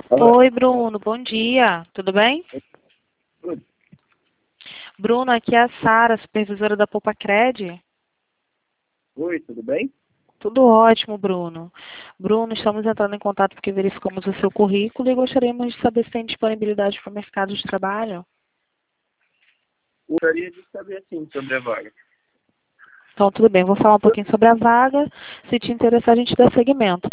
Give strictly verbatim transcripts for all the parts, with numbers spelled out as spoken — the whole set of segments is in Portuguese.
Olá. Oi, Bruno, bom dia. Tudo bem? Tudo. Bruno, aqui é a Sara, supervisora da Poupa Cred. Oi, tudo bem? Tudo ótimo, Bruno. Bruno, estamos entrando em contato porque verificamos o seu currículo e gostaríamos de saber se tem disponibilidade para o mercado de trabalho. Gostaria de saber, sim, sobre a vaga. Então, tudo bem, vou falar um pouquinho sobre a vaga. Se te interessar, a gente dá seguimento.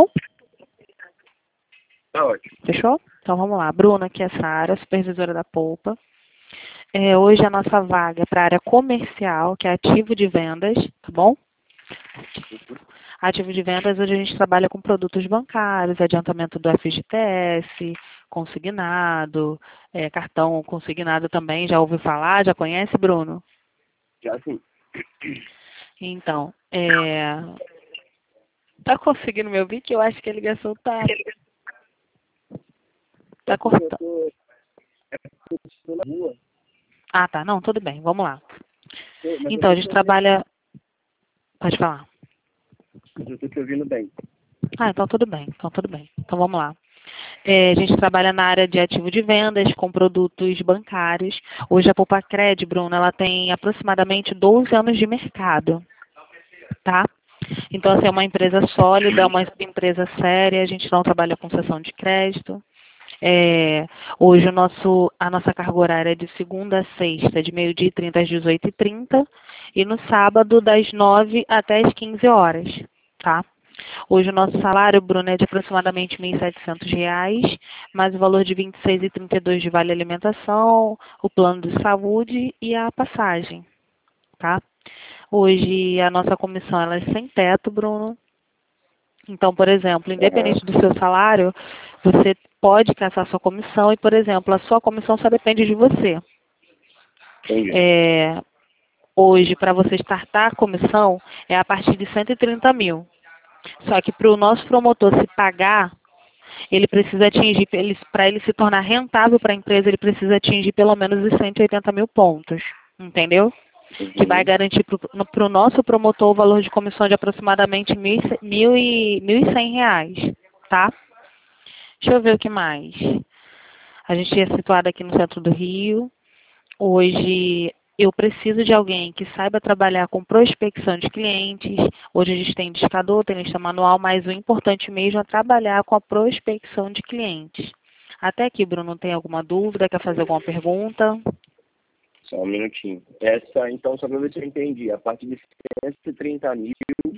Tá ótimo. Fechou? Então, vamos lá. Bruno, aqui é a Sara, supervisora da Poupa. É, hoje a nossa vaga é para a área comercial, que é ativo de vendas, tá bom? Ativo de vendas, hoje a gente trabalha com produtos bancários, adiantamento do F G T S, consignado, é, cartão consignado também, já ouviu falar, já conhece, Bruno? Já sim. Então, é... tá conseguindo me ouvir? Que eu acho que a ligação tá, tá cortando. Eu tô, eu tô na rua. Ah, tá, não, tudo bem, vamos lá. Tô- mas eu Então, tô a te gente ouvindo, trabalha... Pode falar. mas eu tô te ouvindo bem. Ah, então tudo bem, então tudo bem. Então vamos lá. É, a gente trabalha na área de ativo de vendas com produtos bancários. Hoje a Poupa Cred, Bruno, ela tem aproximadamente doze anos de mercado, tá? Então, assim, é uma empresa sólida, é uma empresa séria, a gente não trabalha com cessão de crédito. É, hoje o nosso, a nossa carga horária é de segunda a sexta, de meio-dia e trinta às dezoito e trinta, e no sábado das nove até as quinze horas, tá? Hoje o nosso salário, Bruno, é de aproximadamente mil e setecentos reais, mais o valor de vinte e seis reais e trinta e dois centavos de vale alimentação, o plano de saúde e a passagem, tá? Hoje a nossa comissão ela é sem teto, Bruno. Então, por exemplo, Aham. independente do seu salário, você pode caçar sua comissão e, por exemplo, a sua comissão só depende de você. Entendi. É, hoje, para você startar a comissão, é a partir de cento e trinta mil. Só que para o nosso promotor se pagar, ele precisa atingir, para ele se tornar rentável para a empresa, ele precisa atingir pelo menos os cento e oitenta mil pontos, entendeu? Que vai Uhum. garantir para o nosso promotor o valor de comissão de aproximadamente mil e cem reais, tá? Deixa eu ver o que mais. A gente é situado aqui no centro do Rio. Hoje eu preciso de alguém que saiba trabalhar com prospecção de clientes. Hoje a gente tem discador, tem lista manual, mas o importante mesmo é trabalhar com a prospecção de clientes. Até aqui, Bruno, tem alguma dúvida? Quer fazer alguma pergunta? Só um minutinho. Essa, então, só para ver se eu entendi. A partir de cento e trinta mil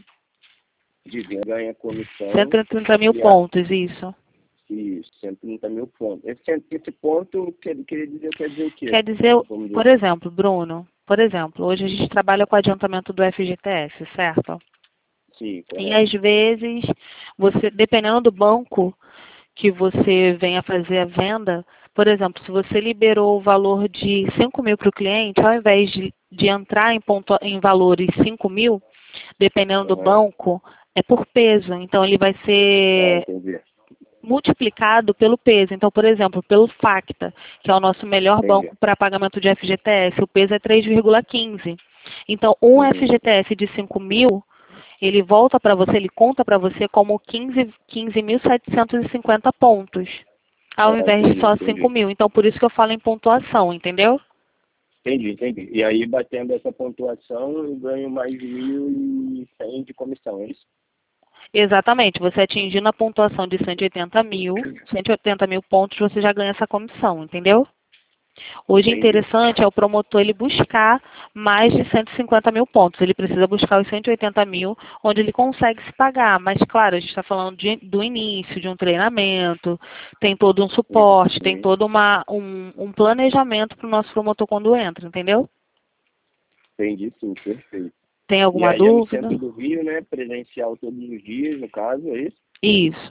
de venda ganha comissão. cento e trinta mil e a, pontos, isso. Isso, cento e trinta mil pontos. Esse, cento- esse ponto quer, quer dizer, quer dizer o quê? Quer dizer, Vamos por dizer. exemplo, Bruno, por exemplo, hoje a gente trabalha com adiantamento do F G T S, certo? Sim, E correto. às vezes, você, dependendo do banco que você venha fazer a venda, por exemplo, se você liberou o valor de cinco mil para o cliente, ao invés de, de entrar em, ponto, em valores cinco mil, dependendo do Aham. banco, é por peso. Então, ele vai Ah, ser entendi. multiplicado pelo peso. Então, por exemplo, pelo Facta, que é o nosso melhor Entendi. banco para pagamento de F G T S, o peso é três vírgula quinze. Então, um Uhum. F G T S de cinco mil, ele volta para você, ele conta para você como quinze, quinze mil setecentos e cinquenta pontos, ao Ah, invés de entendi, só cinco entendi. mil. Então, por isso que eu falo em pontuação, entendeu? Entendi, entendi. E aí, batendo essa pontuação, eu ganho mais mil e cem de comissão, é isso? Exatamente. Você atingindo a pontuação de cento e oitenta mil, cento e oitenta mil pontos, você já ganha essa comissão, entendeu? Hoje, Entendi. interessante é o promotor ele buscar mais de cento e cinquenta mil pontos. Ele precisa buscar os cento e oitenta mil, onde ele consegue se pagar. Mas, claro, a gente está falando de, do início, de um treinamento, tem todo um suporte, tem Uhum. todo uma, um, um planejamento para o nosso promotor quando entra, entendeu? Entendi, sim, perfeito. Tem E alguma aí é no dúvida? centro do Rio, né? Presencial todos os dias, no caso, é isso? Isso,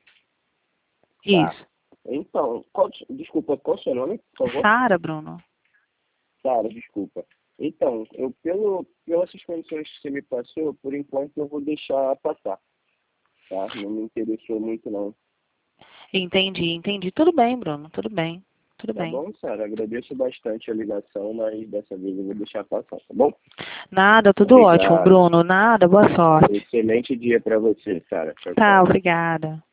Tá. isso. Então, qual, desculpa, qual o seu nome, por favor? Sara, Bruno? Sara, desculpa. Então, eu, pelo, pelas condições que você me passou, por enquanto eu vou deixar passar, tá? Não me interessou muito, não. Entendi, entendi. Tudo bem, Bruno, tudo bem, tudo Tá bem. bom, Sara? Agradeço bastante a ligação, mas dessa vez eu vou deixar passar, tá bom? Nada, tudo ótimo, Obrigado. Bruno, nada, boa sorte. Excelente dia para você, Sara. Tchau, Tá, tchau. obrigada.